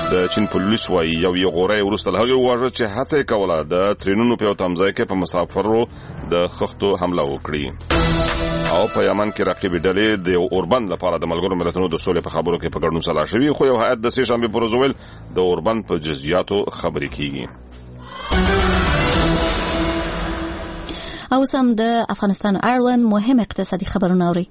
د چین پولیس وايي یو غوړی وروسته له هغې وواژه چې هڅه یې کوله د ترینونو په یو تمځای کې په مسافرو د خښتو حمله وکړي. او په یمن کې رقیبې ډلې د اوربند لپاره د ملګرو ملتونو د سولې په خبرو کې په ګډون سلا شوي، خو یو هیئت د سې شنبې پر ورځ وویل د اوربند په جزئیاتو خبرې کیږي. او سم د افغانستان اړوند مهم اقتصادي خبرونه اوري.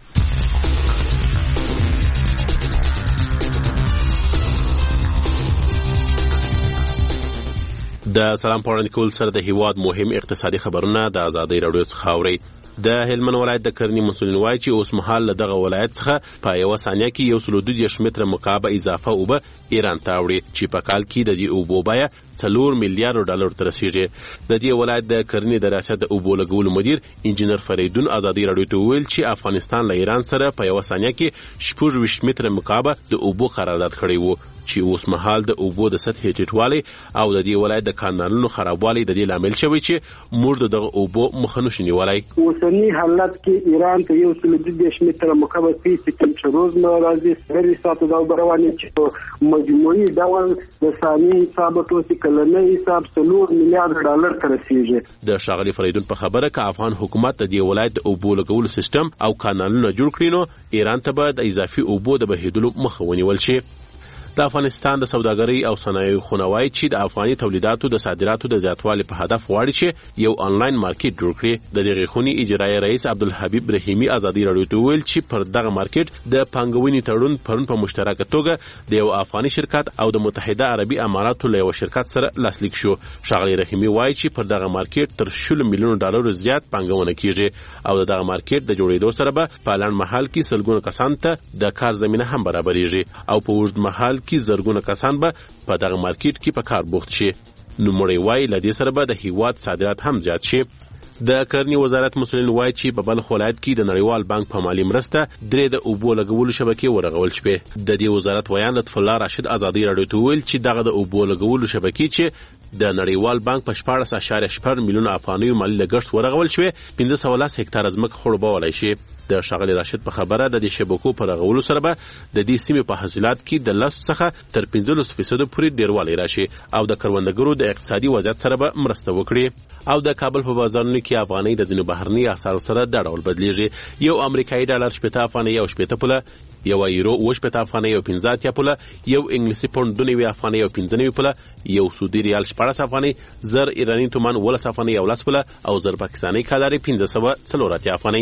د سلام پوړاندې کول سره د هیواد مهم اقتصادي خبرونه د ازادۍ راډیو څخه اوري. د هلمند ولایت د کرنی مسولین وایي چې اوس مهال دغه ولایت څخه په یو ثانیه کې 1.2 متره مکعب اضافه اوبه ایران ته وړي چې په کال کې د دې اوبو بیه $4 میلیارډ ته رسیږي. د دې ولایت د کرنی د ریاست د اوبو لګولو مدیر انجینر فریدون ازادۍ راډیو ته ویل چې افغانستان له ایران سره په یو ثانیه کې 26 متره مکعب د اوبو قرارداد کړی وو چې اوس مهال د اوبو د سطحې ټیټوالی او د دې ولایت د کانالونو خرابوالی د دې لامل شوی چې موږ دغه اوبو مخه نشو نیولای. اوسنی حالت کې ایران ته 1.2 متره مکعب فیصد روز نه راځي سری ساتو دا رواني چې مجموعي ډول د ثاني حساب توسي کلنۍ حساب $4 میلیارډ ته رسیږي. د ښاغلي فریدون په خبره کې افغان حکومت د دې ولایت د اوبو لګولو سیستم او کانالونه جوړ کړي نو ایران ته به د اضافي اوبو د بهیدلو مخه ونیول شي. د افغانستان د سوداګرۍ او صنایعو خونوای چې د افغاني تولیداتو د صادراتو د زیاتوالي په هدف غواړي چې یو آنلاین مارکیټ جوړ کړي. د دغه خوني اجرایی رئیس عبدالحبیب رحیمی ازادۍ راډیو ته ویل چې پر دغه مارکیټ د پانګونې تړون پرون په مشترکه توګه د یو افغاني شرکت او د متحده عربي اماراتو له یو شرکت سره لاسلیک شو. ښاغلي رحیمی وایي چې پر دغه مارکیټ تر $10 میلیون زیات پانګونه کیږي او دغه مارکیټ د جوړېدو سره به په لنډ مهال کې سلګونه کسان ته د کار زمينه هم برابرېږي او په اوږد مهال کې زرګونه کسان به په دغه مارکیټ کې په کار بوخت شي. نو مړی وای لدې سره به د هیواد صادرات هم زیات شي. د کرنی وزارت مسولین وایي چې په بلخ ولایت کې د نړیوال بانک په مالی مرسته درې د اوبو لګولو شبکې ورغول شوې. د دې وزارت ویان لطف الله راشد ازادۍ راډیو ته ویل چې دغه د اوبو لګولو شبکې چې د نړیوال بانک په 14.4 میلیون افغانیو مالی لګښت ورغول شوې 1510 هکتار ځمکه خړوبولای شي. د ښاغلي راشد په خبره د دې شبکو پر غولو سره به د دې سیمې په حاصلات کې د 10 څخه تر 15% پورې ډیروالی راشي او د کروندګرو د اقتصادي وضعیت سره به مرسته وکړي. او د کابل په بازارونو کې افغاني د ځینو بهرني اسعارو سره د ډول بدلیږي. یو امریکایي ډالر 80 افغاني او 80 پوله، یو یورو 80 افغاني او 50 پوله، یو انګلیسي پوند 2 افغاني او 15 پوله، یو سعودي ریال 14 افغاني، زر ایرانی تومان 10 افغاني او 10 پوله او زر پاکستاني کالر 1540 افغاني.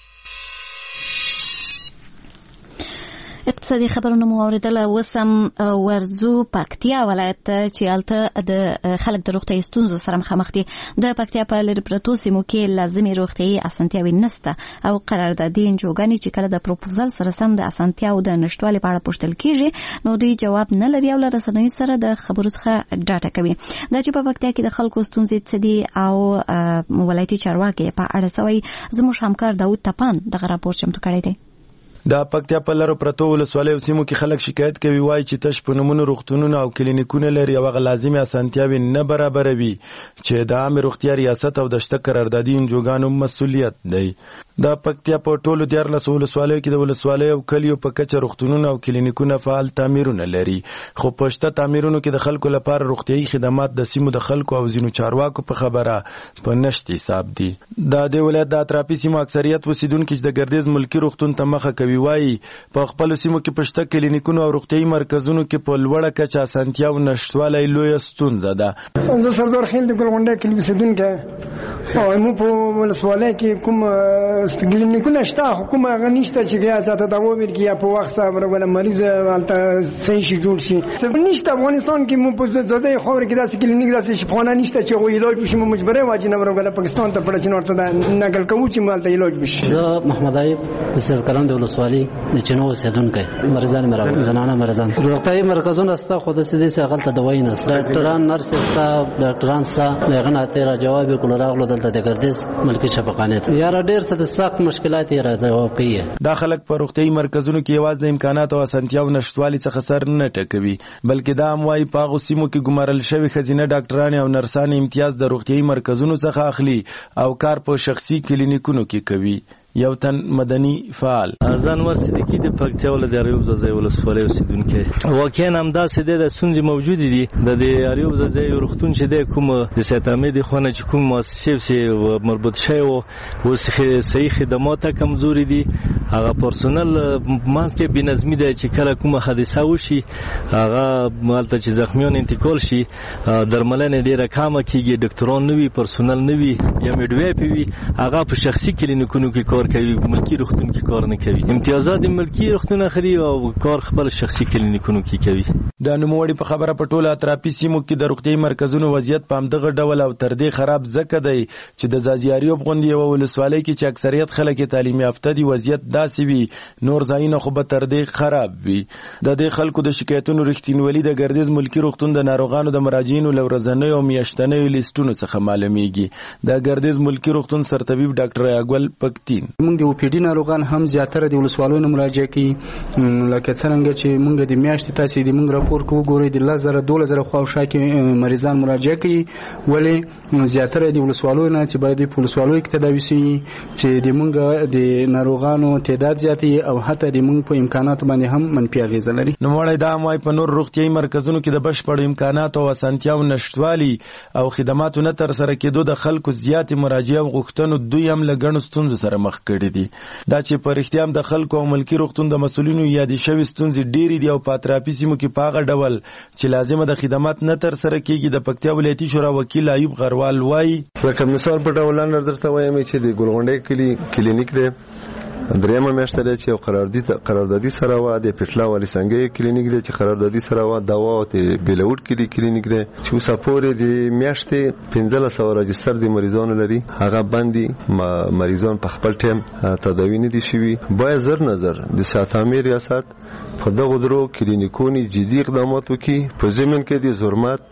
اقتصادي خبرونه مو اوریدل. وسم ورزو پکتیا ولایت چې الته د خلک د روغتي ستونزو سره مخامخ دي. د پکتیا په لری پروتو سیمو کې لازمي روغتي اسانتیاوي نشته او قراردادي انجوګانی چې کله د پروپوزل سره سم د اسانتیاو د نشټوالي په اړه پوښتل کیږي نو دوی جواب نه لري او رسنوي سره د خبرو څخه ډاټا کوي. دا چې په پکتیا کې د خلکو ستونزې څه دي او ولایتي چارواکي په اړه سوي زموږ همکار داود تپان دغه راپور چمتو کړی دی. د پکتیا په لارو پرتو ولسوالۍ سیمو کې خلک شکایت کوي وایي چې تش په نمونه روغتونونه او کلینیکونه لري او هغه لازمي اسانتیاوي نه برابروي چې د عامه روغتیا ریاست او د شته قراردادي انجوګانو مسؤلیت دی. د پکتیا په ټولو 14 ولسوالیو کې د ولسوالۍ او کلیو په کچه روغتونونه او کلینیکونه فعال تعمیرونه لري، خو په شته تعمیرونو کې د خلکو لپاره روغتيایي خدمات د سیمو د خلکو او ځینو چارواکو په خبره په نشتی حساب دي. د دې ولایت د اطرافي سیمو اکثریت اوسیدونکو چې د ګردیز ملکی روغتون ته مخه کوي وایي په خپل سیمو کې پښته کلینیکونو او روغتيایي مرکزونو کې په لوړه کچه اسانتیاو نشټوالی لوی ستونزه ده. زه سردار خیل د ګلغونډه کې اوسیدونکو او مو په ولسوالۍ کې کوم کلینیکونه شته حکومت غنښت چې بیا ځاته دا وویل کې یا په وخت سره ولا مریض الته صحیح شي جوړ شي. نشته افغانستان کې مو په ځای خور کې داسې کلینیک داسې شفاخانه نشته چې غو علاج بشي مو مجبره واجب نه ورغله پاکستان ته پړ چې نورته دا نقل کوو چې مالته علاج بشي. زه محمد ایوب د سرکلند ولسوالۍ د چنو اوسیدونکو مریضان مرا زنانه مریضان روغتيایي مرکزونه ستا خو د سدي څخه غلطه دوايي نه ډاکټران نرس ستا ډاکټران ستا لغنه تیر جواب کول راغلو دلته د ګردیز ملکی شفاخانه یاره ډیر څه سخت مشکلات یې راځي کوي. دا خلک په روغتيایي مرکزونو کې یوازې د امکانات او اسانتیاو نشټوالي څخه سر نه ټکوي بلکې دا هم وايي په هغو سیمو کې ګمارل شوي ښځینه ډاکټران او نرسان امتیاز د روغتيایي مرکزونو څخه اخلي او کار په شخصي کلینیکونو کې کوي. یو تن مدني فعال. ځانور صدیقي د پکتیا ولایت اریوب ځای ولسوالۍ اوسیدونکی. واقعا همداسې د ستونزې موجود دي. د اریوب ځای روغتون چې د کوم د سیتامې د خونه چې کوم مؤسسې مربوط شوی وو اوس صحیح خدمات کمزوري دي. هغه پرسونل مانس کې بنظمي ده چې کله کومه حادثه وشي هغه مالته چې زخمیان انتقال شي درملنه ډیره کمه کیږي. ډاکټران نوي پرسونل نوي یا میډوایپ وي هغه په شخصي کلینیکونو کې کار کوي ملکی روغتون کې کار نه کوي. امتیازات ملکی روغتون اخري او کار خپل شخصي کلینیکونو کې کوي. د نوموړي په خبره په ټوله اطرافي سیمو کې د روغتي مرکزونو وضعیت په همدغه ډول او تر دې خراب ځکه دی چې د زازیاریوب غونډې یوه ولسوالۍ کې چې اکثریت خلک تعلیم یافته دي وضعیت داسې وي نور ځایونه خو به تر دې خراب وي. د دې خلکو د شکایتونو رښتینولي د ګردیز ملکی روغتون د ناروغانو د مراجعینو له ورځنیو او میاشتنیو لیسټونو څخه معلومیږي. د ګردیز ملکی روغتون سرطبیب ډاکټر یاګل پکتین موږ د اوپیډي ناروغان هم زیاتره د ولسوالۍ نه مراجعه کوي لکه څنګه چې موږ د میاشتې تاسې د موږ راپور کوو ګورئ د 10,000-12,000 خواوشا کې مریضان مراجعه کوي ولې زیاتره د ولسوالۍ نه چې باید په ولسوالۍ کې تداوي شي چې د موږ د ناروغانو تعداد زیات او حتی د موږ په امکاناتو باندې هم منفي اغیزه لري. نوموړی دا هم وایي په نور روغتیایي مرکزونو کې د بشپړو امکاناتو او اسانتیاو نشتوالي او خدماتو نه ترسره کېدو د خلکو زیاتې مراجعه او غوښتنو دوی هم له ګڼو ستونزو سره مخ کړي دي. دا چې په رښتیا هم د خلکو او ملکي روغتون د مسؤلینو یادې شوې ستونزې ډېرې دي او په اطرافي سیمو کې په هغه ډول چې لازمه د خدمات نه ترسره کېږي. د پکتیا ولایتي شورا وکیل ایوب غروال وایي لکه مثال په ډول درته وایم چې د ګلغونډۍ کلینیک دی دریمه میاشت دی چې قراردادي سره و د پټلا والی څنګه کلینیک دی چې قراردادي سره و دوا او د بیلوټ کلینیک دی چې اوسه پورې د میاشتې 1500 راجستر د مریضانو لري هغه باندې مریضان په خپل ټیم تداوی نه دي شوي. باید زر نظر د ساتامې ریاست په دغه درو کلینیکونو جدي اقدامات وکړي په ضمن کې د ظلمات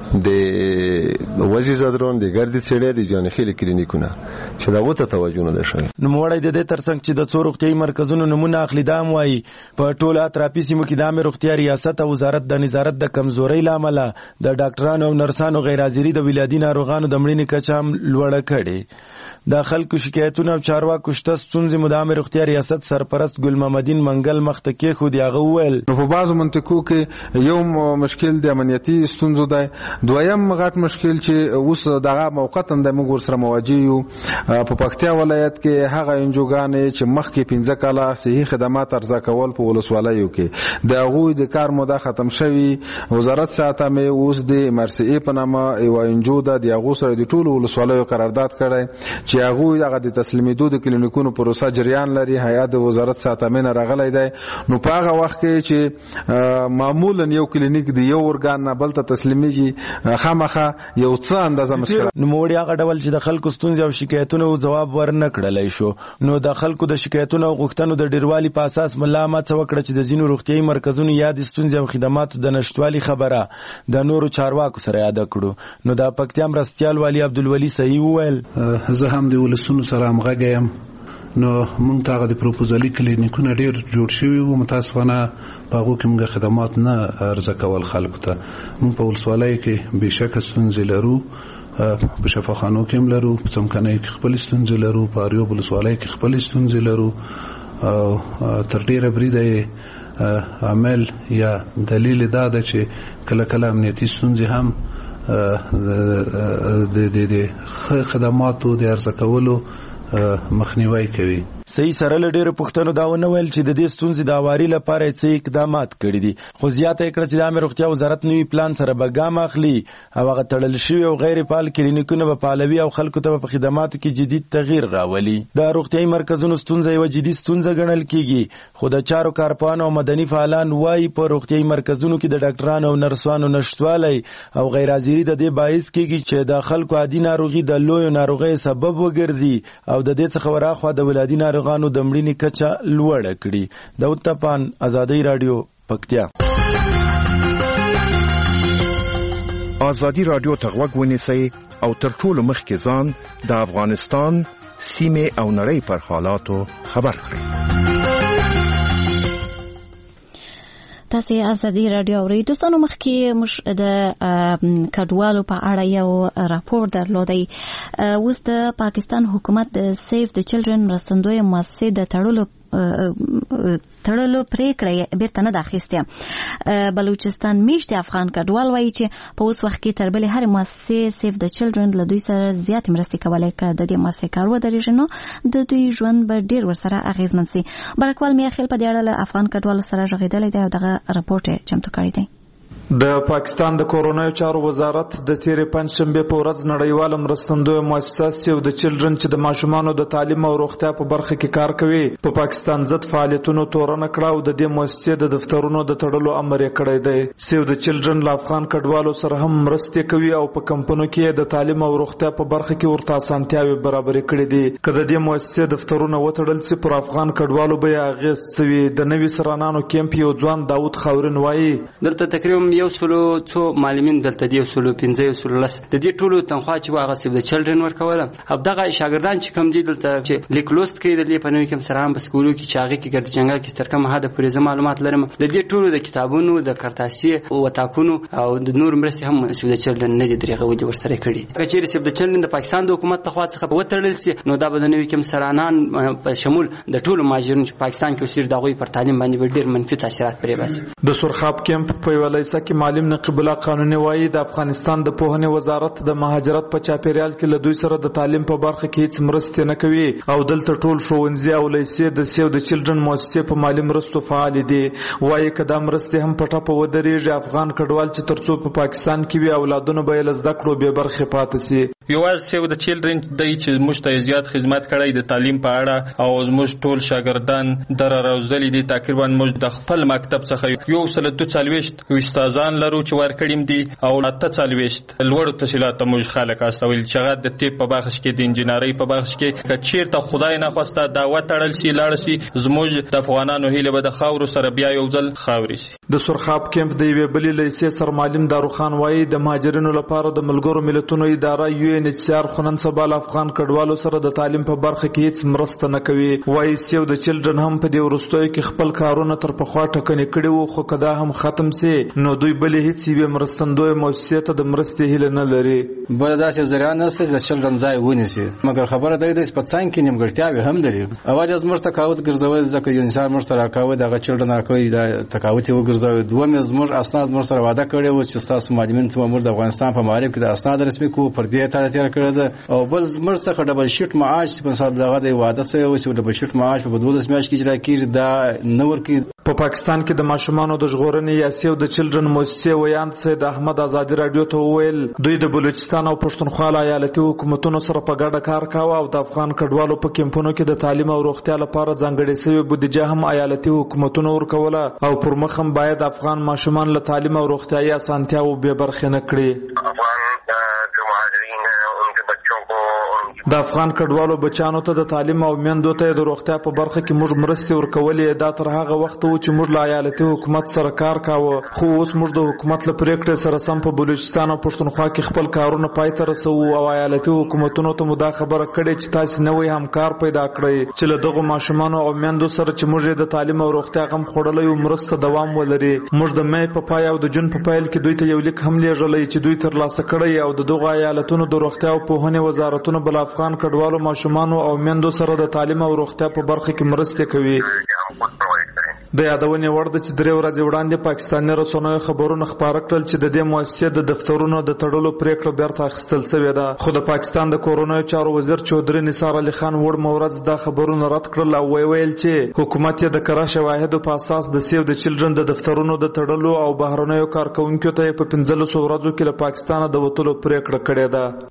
د وزي زادرون د ګردي سړی د جانخیل کلینیکونه چې دغه ته توجه نه ده شوی. نوموړی د دې ترڅنګ چې د څو روغتیایي مرکزونو نمونه اخلي دا هم وایي په ټوله اطرافي سیمو کې د عامه روغتیا ریاست او وزارت د نظارت د کمزورۍ له امله د ډاکټرانو او نرسانو غیر حاضري د ولادي ناروغانو د مړینې کچه هم لوړه کړې. د خلکو شکایتونه او چارواکو شته ستونزې مو د عامه روغتیا ریاست سرپرست ګل محمدین منګل مخته کېښودې. هغه وویل په بعضو منطقو کې یو مشکل د امنیتي ستونزو دی. دویم غټ مشکل چې اوس دغه موقتا د موږ ورسره مواجه یو په پکتیا ولایت کې هغه انجوګانې چې مخکې 15 کاله صحي خدمات ارزا کول په ولسوالیو کې د هغوی د کار موده ختم شوي. وزارت ساتمې اوس د MRCA په نامه یو انجو ده د هغو سره د ټولو ولسوالیو قرارداد کړی چې هغوی هغه د تسلیمېدو د کلینیکونو پروسه جریان لري. هیئت د وزارت ساتمې نه راغلی دی. نو په هغه وخت کې چې معمولا یو کلینیک د یو ارګان نه بل ته تسلیمیږي خامخا یو څه اندازه مشکل. نوموړي هغه ډول چې د خلکو ستونزې او شکایتونو جواب ورنه کړلی شو نو د خلکو د شکایتونو او غوښتنو د ډیروالي په اساس ملا ماڅه وکړه چې د ځینو روغتیایي مرکزونو یاد ستونزې او خدماتو د نشتوالي خبره د نورو چارواکو سره یاده کړو. نو د پکتیا مرستیال والي عبدالولي صحیح وویل زه هم د ولسونو سره همغږی یم. نو موږ ته هغه د پروپوزالي کلینیکونه ډېر جوړ شوي وو. متاسفانه په هغو کې موږ خدمات نه عرضه کول خلکو ته. موږ په ولسوالۍ کې بېشکه ستونزې لرو په شفاخانو کې هم لرو په څمکنیو کې خپلې ستونزې لرو په اریوب ولسوالۍ کې خپلې ستونزې لرو او تر ډېره بریده عامل یا دلیل دا ده چې کله کله امنیتي ستونزې هم د خدماتو د عرضه کولو مخنیوي کوي. صحیح سره له ډېرو پوښتنو دا ونه ویل چې د دې ستونزې د هواري لپاره یې څه اقدامات کړي دي خو زیاته یې کړه چې د عامه روغتیا وزارت نوي پلان سره به ګام اخلي او هغه تړل شوي او غیر فعال کلینیکونه به فعالوي او خلکو ته په خدماتو کې جدي تغییر راولي. د روغتیایي مرکزونو ستونزه یوه جدي ستونزه ګڼل کېږي خو د چارو کارپوهانو او مدني فعالان وایي په روغتیایي مرکزونو کې د ډاکټرانو او نرسانو نشتوالی او غیر حاضري د دې باعث کېږي چې د خلکو عادي ناروغي د لویو ناروغیو سبب وګرځي او د دې څخه وراخوا د ولادي ناروغانو د مړینې کچه لوړه کړي. داود تپان ازادي رادیو پکتیا. ازادي رادیو ته غوږ ونیسئ او تر ټولو مخکې ځان د افغانستان سیمې او نړۍ پر حالاتو خبر کړئ. تاسو ازادي رادیو اورئ. دوستانو مخکې موږ د کډوالو په اړه یو راپور درلودی. اوس د پاکستان حکومت د سیف د چلډرن مرستندوی مؤسسې د تړلو پریکړه بیرته نه داخسته. بلوچستان میشت افغان کډوال وایي چې په اوس وخت کې تر بلې هر مؤسسې سیف د چلډرن له دوی سره زیات مرستې کولای که د دې مؤسسې کار ودرېږي نو د دوی ژوند به ډیر ورسره اغیزمن سي. برکوال میاخیل په دې اړه له افغان کډوالو سره غږېدلی دی او دغه راپورټ یې چمتو کړی دی. د پاکستان د کورونایي چارو وزارت د تیرې پنځشنبه په ورځ نړیواله مرستندوی مؤسسه سیو د چلډرن چې د ماشومانو د تعلیم او روغتیا په برخه کې کار کوي په پاکستان ضد فعالیتونو تورنه کړه او د دې مؤسسې د دفترونو د تړلو امر یې کړی دی. سیو د چلډرن له افغان کډوالو سره هم مرستې کوي او په کمپنیو کې د تعلیم او روغتیا په برخه کې ورته اسانتیاوي برابر کړي دي. کله د دې مؤسسې دفترونه وتړل سي پر افغان کډوالو به اغیز سوي. د نوي سرانانو کیمپ یو ځوان داوود خاورین وایي دلته تقریبا یو سلو څو معلمین دلته دی 115 د دې ټولو تنخوا چې واغه سیب د چلډرن ورکوله. اب دغه شاګردان چې کم دي دلته چې لیک لوست کوي د دې په نوې کوم سره هم په سکولو کې چاغي کې ګرځي جنګل کې تر کومه حد پورې معلومات لرم. د دې ټولو د کتابونو د کارتاسي او وتاکونو او د نور مرستې هم سیب د چلډرن نه دي درېغه ودی ورسره کړي. کچېر سیب د چلډرن د پاکستان د حکومت تخوا څخه وتړل سي نو دا به د نوې کوم سرانان په شمول د ټولو ماجرونو چې پاکستان کې اوسېږي دغه پر تعلیم باندې ډېر منفي تاثیرات پرې باسي. د سرخاب کیمپ په ولایسه کې معلم نقیب الله قانوني وایي د افغانستان د پوهنې وزارت د مهاجرت په چاپیریال کې له دوی سره د تعلیم په برخه کې هیڅ مرستې نه کوي او دلته ټول ښوونځي او لیسې د سیو د چلډرن مؤسسې په مالي مرستو فعال دي. وایي که دا مرستې هم په ټپه ودرېږي افغان کډوال چې ترڅو په پاکستان کې وي اولادونه به یې له زده کړو بې برخې پاتې سي. یوازې سیو د چلډرن دی چې موږ ته زیات خدمت کړی د تعلیم په اړه او موږ ټول شاګردان در راوځلي دي. تقریبا موږ د خپل مکتب څخه یو سل 42 استادان لرو چې ورکړیم دي او 48 لوړو تحصیلاتو موږ خلک استول چې هغه د طب په بخش کې د انجنیري په بخش کې کچیر ته خدای نه خواسته دا وټړل سي لاړ سي زموږ د افغانانو هیله به د خاور سره بیا یو ځل خاوري سي. د سرخاب کیمپ د یوې بلې لیسې سرمعلم داروخان وایي د مهاجرینو لپاره د ملګرو ملتونو اداره UNHCR خنن سبال افغان کډوالو سره د تعلیم په برخه کې هیڅ مرسته نه کوي. وایي سیو د چلډرن هم په دې وروستیو کې خپل کارونه تر پخوا ټکنې کړي وو خو کدا هم ختم سي نو دوی بلې هیڅ یوې مرستندوی مؤسسې ته د مرستې هیله نه لري. بل داسې ذریعہ نشته چې د چلډرن ځای ونیسي مګر خبره ده چې په څنګه کې نیمګړتیاوې هم لري. اواز از مرسته کاوت ګرځول ځکه یو انسان مرسته راکاوه دغه چلډرن کوي دا تکاوت یو ګرځول. دوه زموږ اسناد مرسته وعده کړی و چې تاسو معلمین ته مامور د افغانستان په معرفت کې د اسناد رسمي کو پر دې ته تیر کړی ده او بل مرسته څخه ډبل شیټ معاش په صد دغه د وعده سره و چې ډبل شیټ معاش په 12 میاشتې کې اجرا کیږي دا نور کې. په پاکستان کې د ماشومانو د ژغورنې یا سیو د چلډرن مؤسسې ویاند سید احمد ازادي رادیو ته وویل دوی د بلوچستان او پښتونخوا ایالتي حکومتونو سره په ګډه کار کاوه او د افغان کډوالو په کیمپونو کې د تعلیم او روغتیا لپاره ځانګړې شوی بودیجه هم ایالتي حکومتونو ورکوله او پر مخ هم باید افغان ماشومان له تعلیم او روغتیايي اسانتیاوو بې برخې نه کړي. د افغان کډوالو بچانو ته د تعلیم او میندو ته د روغتیا په برخه کې موږ مرستې ورکولې دا تر هغه وخت و چې موږ له ایالتي حکومت سره کار کاوه خو اوس موږ د حکومت له پریکړې سره سم په بلوچستان او پښتونخوا کې خپل کارونه پای ته رسوو او ایالتي حکومتونو ته مو دا خبره کړې چې تاسو نوې همکار پیدا کړئ چې له دغه ماشومانو او میندو سره چې موږ د تعلیم او روغتیا غم خوړلې او مرسته دوام ولري. موږ د مې په پای او د جون په پیل کې دوی ته یو لیک هم لیږلی چې دوی ترلاسه کړی او د دغه ایالتونو د روغتیا او پوهنې وزارتونو بل افغان کډوالو ماشومانو او میندو سره د تعلیم او روغتیا په برخه کې مرسته کوي. د یادونې وړ ده چې 3 ورځې وړاندې پاکستاني رسنیو خبرونه خپاره کړل چې د دې مؤسسې د دفترونو د تړلو پریکړه بیرته اخیستل شوې ده خو د پاکستان د کورونایي چارو وزیر چودري نثار علي خان وړ مورز دا خبرونه رد کړل او ویل چې حکومت یې د کره شواهدو په اساس د سیو د چلډرن د دفترونو د تړلو او بهرنیو کارکونکو ته په 15 ورځو کې له پاکستان د وټولو پریکړه کړې ده.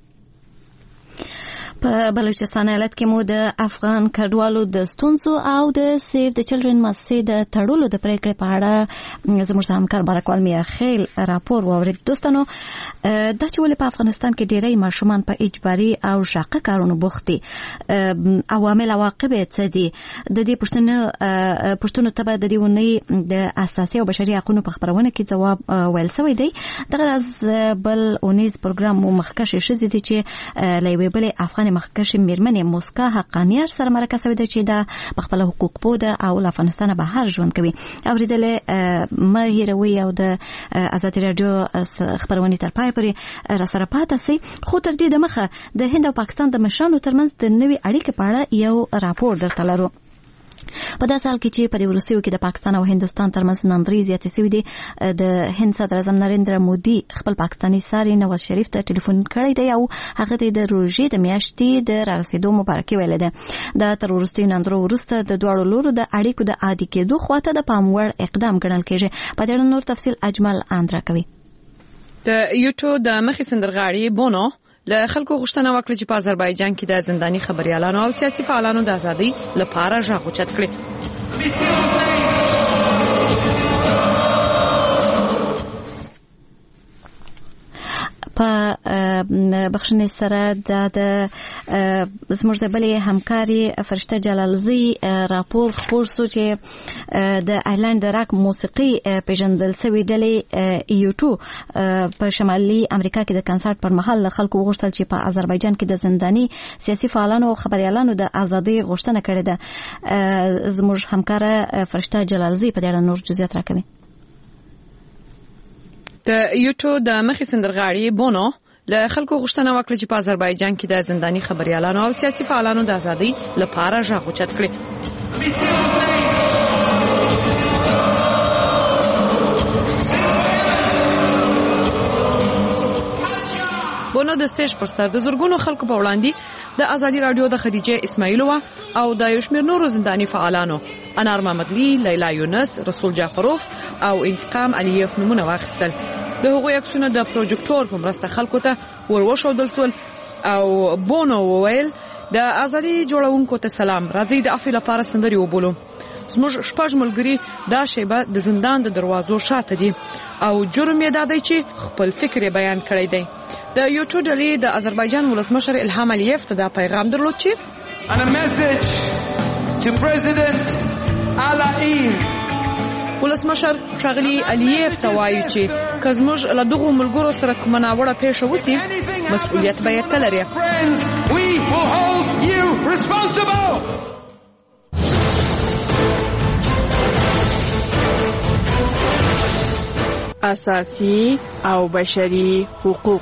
په بلوچستان ایالت کې مو د افغان کډوالو د ستونزو او د سیف د چلډرن مؤسسې د تړلو د پریکړې په اړه زموږ همکار برکوال میاخیل راپور واورید. دوستانو دا چې ولې په افغانستان کې ډېری ماشومان په اجباري او شاقه کارونو بوخت دي عوامل عواقب څه دي د دې پوښتنو ته به د دې ونې د اساسي او بشري حقوقو په خبرونه کې ځواب ویل شوی دی. دغه راز بل اونیز پروګرام مو مخکښ شې دي چې لایوي بل افغان افغان مخکښې میرمنې موسکا حقانیار سره مرکه شوې ده چې دا په خپل حقوق پوده او له افغانستانه بهر ژوند کوي. اوریدل ما هیروي او د آزادي رادیو خبرونه تر پای پورې را سره پاتې سي. خو تر دې دمخه د هند او پاکستان د مشرانو ترمنځ د نوي اړیکې په اړه یو راپور درته لرو. په داسې حال کې چې په دې وروستیو کې د پاکستان او هندوستان ترمنځ ناندرۍ زیاتې شوې دي. د هند صدر اعظم نریندرا مودي خپل پاکستاني ساري نواز شریف ته ټلیفون کړی دی او هغه ته د روژې د میاشتې د رارسېدو مبارکي ویلې ده. دا تر وروستیو ناندرو وروسته د دواړو لورو د اړیکو د عادي کېدو خواته د پام وړ اقدام ګڼل کېږي. په دې اړه نور تفصیل اجمل اندرا کوي. د یوټو د مخې سندرغاړي بونو له خلکو غوښتنه وکړه چې په آذربایجان کې د زنداني خبريالانو او سیاسي فعالانو د ازادۍ لپاره غږ اوچت کړي. په بخښنې سره د زموږ د بلې همکاري فرشته جلالزی راپور خپور سو چې د ایرلند د راک موسیقي پیژندل سوي ډلې یوټو په شمالي امریکا کې د کنسرت پر مهال خلکو وغوښتل چې په آذربایجان کې د زنداني سیاسي فعالانو او خبريالانو د ازادۍ غوښتنه کړې ده. زموږ همکاره فرشته جلالزی په دې اړه نور جزئیات راکوي. د یوټو د مخې سندرغاړي بونو له خلکو غوښتنه وکړه چې په آذربایجان کې د زنداني خبريالانو او سیاسي فعالانو د ازادۍ لپاره غږ اوچت کړي. بونو د سټیج پر سر د زورګونو خلکو په وړاندې د آزادي رادیو د خدیجه اسماعیلووا او د یو شمېر نورو زنداني فعالانو انار محمدلی، لیلا یونس، رسول جعفروف او انتقام علیف نمونه واخیستل. د هغوی عکسونه د پروجیکټور په مرسته خلکو ته وروښودل شول او بونو وویل د آزادي جوړونکو ته سلام، راځئ د عفو لپاره سندرې وبولو. زموږ شپږ ملګري دا شیبه د زندان د دروازو شاته دي او جرم یې دا دی چې خپل فکر یې بیان کړی دی. د یوټو ډلې د آذربایجان ولسمشر الهام الیف ته دا پیغام درلود چې ولسمشر ښاغلي الیف ته وایي چې که زموږ له دغو ملګرو سره کومه ناوړه پیښه وسي مسؤلیت به یې ته لري. اساسي او بشري حقوق.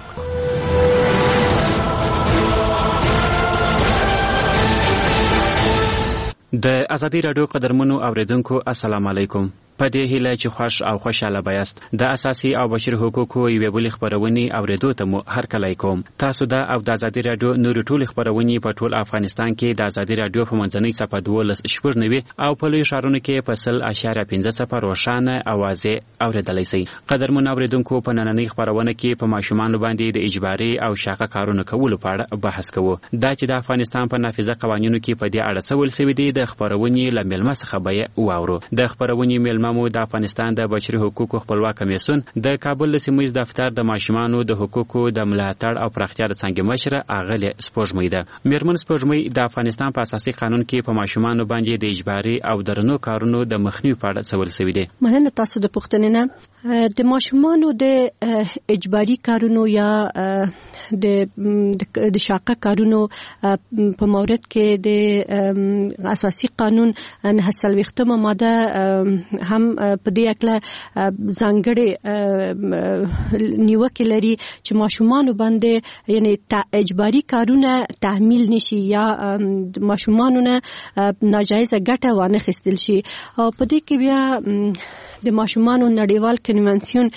د آزادي رادیو قدرمنو اوریدونکو السلام علیکم. په دې هیله چې خوش او خوشاله بایاست. د اساسي او بشري حقوقو یوې بلې خبرونې اوریدو ته مو هرکلی کوم. تاسو دا او د آزادي رادیو نور ټول خبرونې په ټول افغانستان کې د آزادي رادیو په منځنۍ صفحه 12 او په لوی ښارونو کې په 0.5 روښانه اوازې اوریدلای شئ. قدرمنو اوریدونکو په نننۍ خبرونه کې په ماشومانو باندې د اجباري او شاقه کارونو کولو په اړه بحث کوو. دا چې د افغانستان په نافذه قوانینو کې په دې اړه څه ویل شوي دي د خبرونې له مېلمه څخه به واورو. د خبرونې مېلمه مو د افغانستان د بشري حقوقو خپلواک کمیسیون د کابل د سیمه ییز دفتر د ماشومانو د حقوقو د ملاتړ او پراختیا د څنګه مشره اغله سپوږمۍ ده. میرمن سپوږمۍ د افغانستان په اساسي قانون کې په ماشومانو باندې د اجباري او درنو کارونو د مخنیوي په اړه څه ویل شوي دي؟ مننه تاسو د پوښتنې نه. د ماشومانو د اجباري کارونو یا د شاقه کارونو په مورد کې د اساسي قانون 9 ماده هم په دې اکله ځانګړې نیوکه لري چې ماشومان باندې یعنی اجباري کارونه تحمیل نشي یا ماشومان نه ناجایز ګټه وانه خستل شي. او په دې کې بیا د ماشومان نړیوال کنونسیون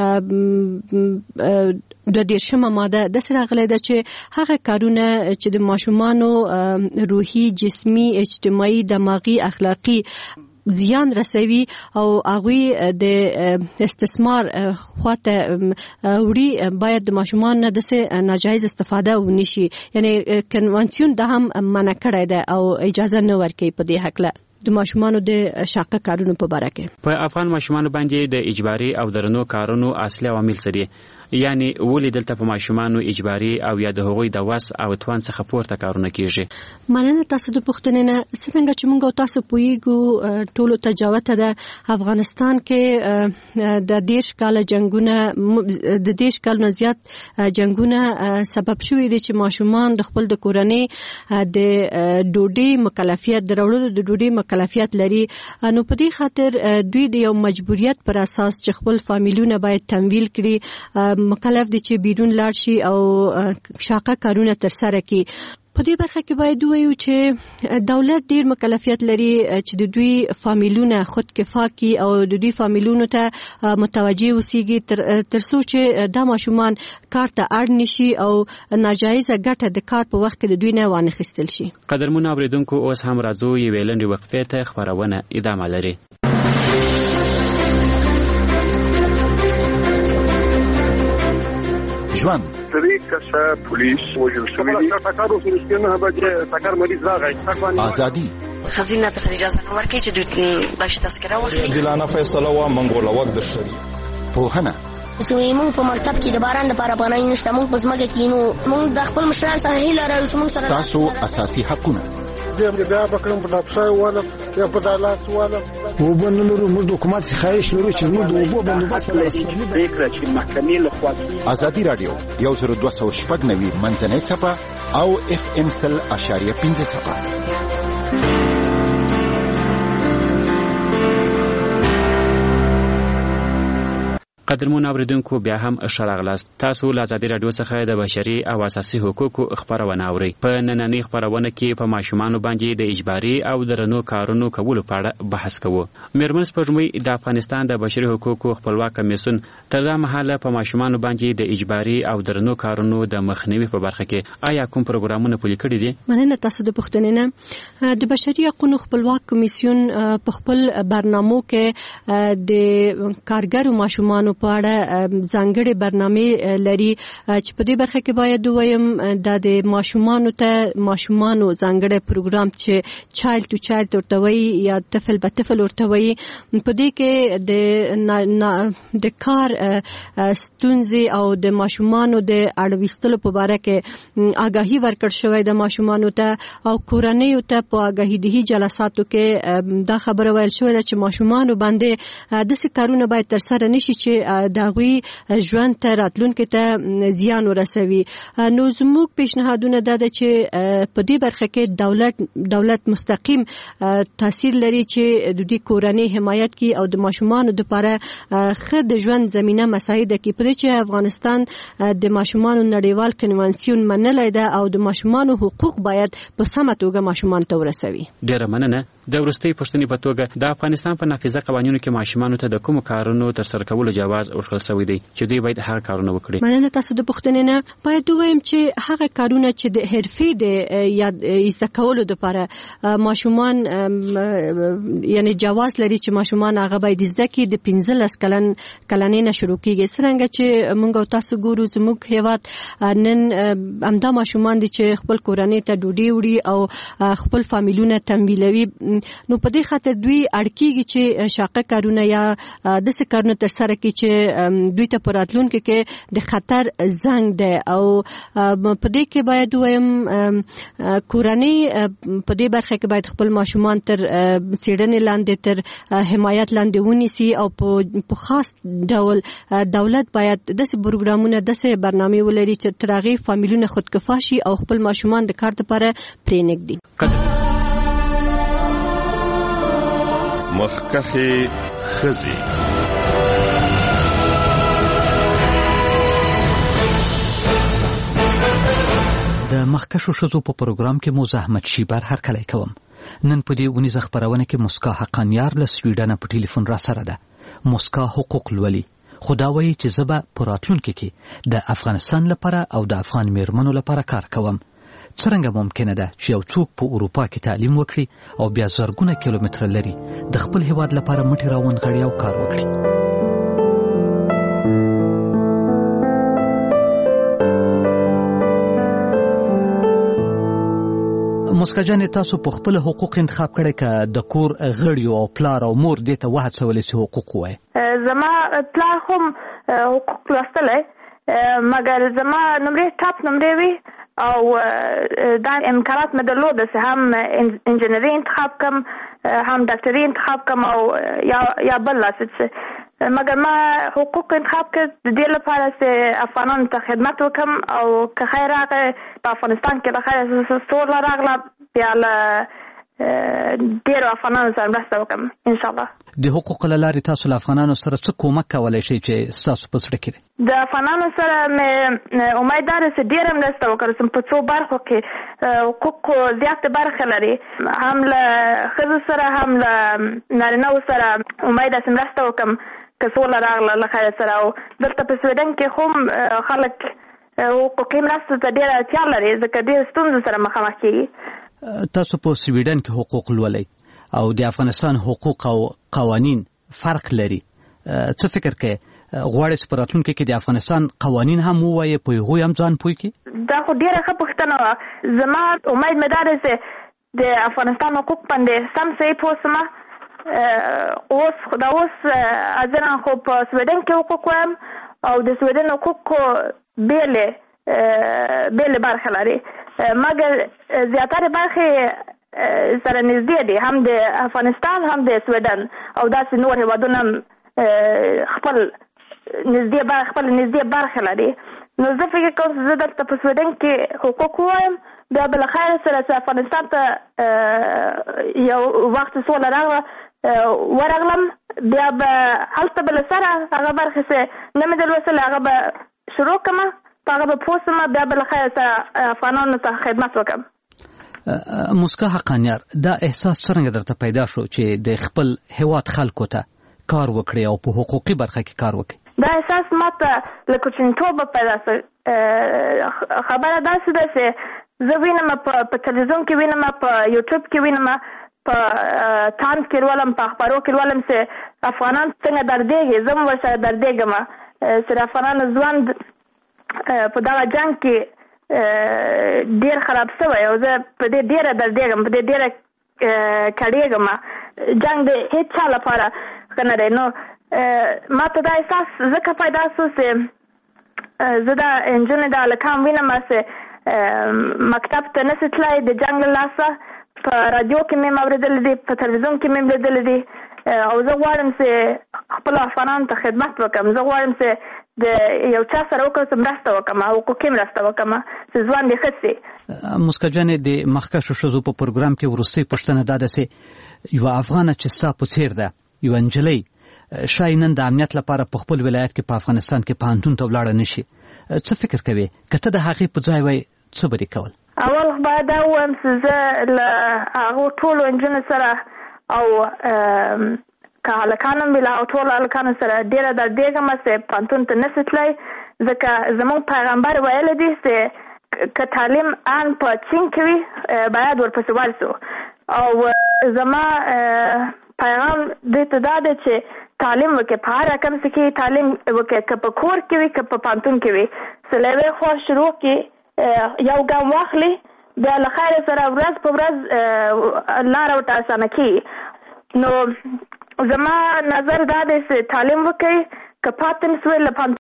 د 10 ماده د سره غلې ده چې هغه کارونه چې د ماشومان روحي، جسمي، اجتماعي، دماغي، اخلاقي زیان رسوي او هغه د استثمار خواته وړي باید د ماشومان نه د ناجایز استفاده ونشي. یعنی کنونسیون د هم منع کړی ده او اجازه نه ورکوي په دې حق له د ماشومانو د شاقه کارونو په اړه کې. په افغان ماشومانو باندې د اجباري او درنو کارونو اصلي عوامل څه دي؟ یعنی ولې دلته په ماشومانو اجباري او یا د هغوی د وس او توان څخه پورته کارونه کیږي؟ مننه تاسو د پوښتنې نه. څنګه چې موږ تاسو پوهیږو ټولو ته جوته ده افغانستان کې د 10 کال جنگونه د 10 کال نه زیات جنگونه سبب شوی دي چې ماشومان د خپل د کورنۍ د ډوډۍ مکلفیت درولو د ډوډۍ مکلفیت لري. نو په دې خاطر دوی د یو مجبوریت پر اساس چې خپل فامیلونه باید تمویل کړي مکلف دي چې بیرون لاړ شي او شاقه کارونه تر سره کړي. په دې برخه کې باید وایو چې دولت ډیر مکلفیت لري چې د دوی فامیلونه خود کفا کړي او د دوی فامیلونو ته متوجه اوسېږي تر څو چې دا ماشومان کار ته اړ نشي او ناجایزه ګټه د کار په وخت کې د دوی نه وانخیستل شي. قدرمن اوریدونکو اوس هم راځو یوې لنډې وقفې ته، خبرونه ادامه لري. ژوند پولیس وجل شوی ازادي خزینه ته اجازه نه ورکړي چې دوی باش تذکره واخلي. عادلانه فیصله وا منګول وخت د شری پوهنه موږ په مکتب کې د باران لپاره پناه نشته، موږ په ځمکه کې نو موږ د خپل مشران سره هیله لرو چې موږ سره تاسو اساسي حقونه زم بیا بکرم په لپسای والا یا په دالاس والا وبنلو موږ د حکومت خواهش لرو چې موږ د وبو بندوبست پریکړه چې محکمې له خوا ازادي رادیو 102.9 منځنۍ صفه او FM 100.5 صفه. قدرمن اوریدونکو بیا هم ښه تاسو له ازادي رادیو څخه د بشري او اساسي حقوقو خبرونه اورئ. په نننۍ خبرونه کې په ماشومانو باندې د اجباري او درنو کارونو کولو په اړه بحث کوو. میرمن سپوږمۍ د افغانستان د بشري حقوقو خپلواک کمیسیون تر دا مهاله په ماشومانو باندې د اجباري او درنو کارونو د مخنیوي په برخه کې آیا کوم پروګرامونه پلي کړي دي؟ مننه تاسو د پوښتنې نه. د بشري حقوقو خپلواک کمیسیون په خپل برنامو کې د کارګرو ماشومانو په اړه ځانګړي برنامه لري چې په دې برخه کې باید وایم د ماشومانو ځانګړي پروګرام چې چایلډ ټو چایلډ ورته وایي یا طفل به طفل ورته وایي. په دې کې د کار ستونزې او د ماشومانو د اړوستلو په اړه کې آگاهي ورکړ شوې د ماشومانو ته او کورنۍ ته په آگاهي دهي جلساتو کې دا خبره ویل شوې ده چې ماشومانو باندې د څه کارونه باید تر سره نشي چې داوی ژوند ته راتلونکي ته زیان ورسوي. نو زموږ پیشنهادونه دا ده چې په دې برخه کې دولت مستقیم تاثیر لري چې د دې کورنۍ حمایت کوي او د ماشومانو لپاره ښه د ژوند زمينه مساعد کوي. په دې چې افغانستان د ماشومانو نړیوال کنوانسیون منلای ده او د ماشومانو حقوق باید په سمه توګه ماشومان ته ورسوي. ډیره مننه. د ورستۍ پښتنې په توګه د افغانستان په نافذه قوانینو کې ماشومانو ته د کوم کارونو تر سره کولو جواز ورکړل شوی دی چې دوی باید هغه کارونه وکړي؟ مننه تاسو د پوښتنې نه. باید وایم چې هغه کارونه چې د حرفې د یا زده کولو لپاره ماشومان یعنی جواز لري چې ماشومان هغه باید زده کړي د 15 کلنې نه شروع کیږي. څنګه چې موږ تاسو ګورو زموږ هیواد نن همدا ماشومان دي چې خپل کورنۍ ته ډوډۍ وړي او خپل فامیلونه تمویلوي. نو په دې خاطر دوی اړکیږي چې شاقه کارونه یا د څه کارونه تر سره کوي چې دوی ته پراتلونکو کې د خطر زنګ ده. او په دې کې باید وایم کورنۍ په دې برخه کې باید خپل ماشومان تر سیډنې لاندې تر حمایت لاندې ونیسي او په خاص ډول دولت باید داسې پروګرامونه داسې برنامه ولري چې ترغه فامیلونه خودکفا شي او خپل ماشومان د کار لپاره پرېنګدي. مخکخه خزي د مخکشو شزو په پروګرام کې مو زحمت شیبر هر کله کوم. نن په دې ونیزه خبرونه کې مسکا حقانیار له سویډن په ټلیفون را سره ده. مسکا حقوق لولي خداوي چې زبا پراتلونکو کې د افغانستان لپاره او د افغان میرمنو لپاره کار کوم. څنګه ممکنه ده چې یو څوک په اروپا کې تعلیم وکړي او بیا زرګونه کیلومتر لري د خپل هیواد لپاره مټي راوند غړي او کار وکړي؟ مسکا جان تاسو په خپل حقوق انتخاب کړی که د کور غړي او پلار او مور دې ته وهڅولې چې حقوق وای؟ زما پلار هم حقوق لوستلی مګر زما نمرې ټاپ نمرې وي او دا امکانات مې درلوده چې هم انجینري انتخاب کم هم ډاکټري انتخاب کم او یا بل څه مګر ما حقوق انتخاب کړ د دې لپاره چې افغانانو ته خدمت وکم او که خیر راغی په افغانستان کې د خیر سوله راغله بیا له ډېرو افغانانو سره مرسته وکم انشاءالله. د حقوقو له لارې تاسو له افغانانو سره څه کومک کولی شئ چې ستاسو په زړه کې دی؟ د افغانانو سره مې امید ده چې ډېره مرسته وکړم په څو برخو کې حقوقو زیاتې برخې لري هم له ښځو سره هم له نارینهو سره امید ده چې مرسته وکړم که سوله راغله له خیر سره او دلته په سویډن کې هم خلک حقوقي مرستو ته ډېره اړتیا لري ځکه ډېرې ستونزو سره مخامخ کېږي. تاسو په سویډن کې حقوق لولئ او د افغانستان حقوق او قوانین فرق لري، څه فکر کوئ غواړئ چې په راتلونکي کې د افغانستان قوانین هم ووایئ په هغوی هم ځان پوه کړي؟ دا خو ډېره ښه پوښتنه وه. زما امید مې دا دی چې د افغانستان حقوق باندې سم صحیح پوه شم. اوس ځنه خو په سویډن کې حقوق وایم او د سویډن حقوقو بېلې برخې لري مګر زیاتره برخې سره نږدې دي هم د افغانستان هم د سویډن او داسې نور هېوادونه خپل نږدې برخې لري. نو زه فکر کوم چې زه دلته په سویډن کې حقوق ووایم بیا بلخیر سره چې افغانستان ته یو وخت سوله ورغلم بیا به هلته به له سره هغه برخې چې نه مې درلوستلې هغه به شروع کړم په هغه به پوه شم بیا بلخیر سره افغانانو ته خدمت وکړم. مسکا حقانیار دا احساس څرنګه درته پیدا شو چې د خپل هیواد خلکو ته کار وکړي او په حقوقي برخه کې کار وکړي؟ دا احساس ماته له کوچنیتوبه پیدا شو. خبره داسې ده چې زه وینم په تلویزیون کې وینم په یوټیوب کې وینم په تانس کې لولم په اخبارو کې لولم چې افغانان څنګه دردېږي زه هم ورسره دردېږم چې د افغانانو ژوند په دغه جنګ کې ډېر خراب شوی او زه په دې ډېره دردېږم په دې ډېره کړېږم. جنګ د هېڅ چا لپاره ښه نه دی. نو ما ته دا احساس ځکه پیدا شو چې زه دا نجونې د هلکان وینم چې مکتب ته نشي تللی د جنګ له لاسه په رادیو کې مې اورېدلی دي په تلویزیون کې مې لیدلی دي او زه غواړم چې خپلو افغانانو ته خدمت وکړم. زه غواړم چې د یو چا سره وکړم چې مرسته وکړم حقوقي مرسته وکړم چې ژوند یې ښه شي. مسکا جانې د مخکښو ښځو په پروګرام کې وروستۍ پوښتنه دا ده چې یوه افغانه چې ستا په څېر ده یوه نجلۍ شاید نن د امنیت لپاره په خپل ولایت کې په افغانستان کې پوهنتون ته ولاړه نه شي، څه فکر کوې که ته د هغې په ځای وای څه به دې کول؟ اول باید دا ووایم چې زه له هغو ټولو نجونو سره او که هلکان هم وي له هغو ټولو هلکانو سره ډېره دردېږم چې پوهنتون ته نشي تللی ځکه زموږ پیغمبر ویلی دی چې که تعلیم ان په چین کې وي باید ورپسې ورسو او زما پیغام دې ته دا دی چې تعلیم وکړي په هر رقم څه کې تعلیم وکړي که په کور کې وي که په پوهنتون کې وي چې له یوې خوا شروع کړي یو ګام واخلي بیا له خیر سره ورځ په ورځ لاره ورته اسانه کړي. نو زما نظر دا دی چې تعلیم وکړي که پاتې نه سوی له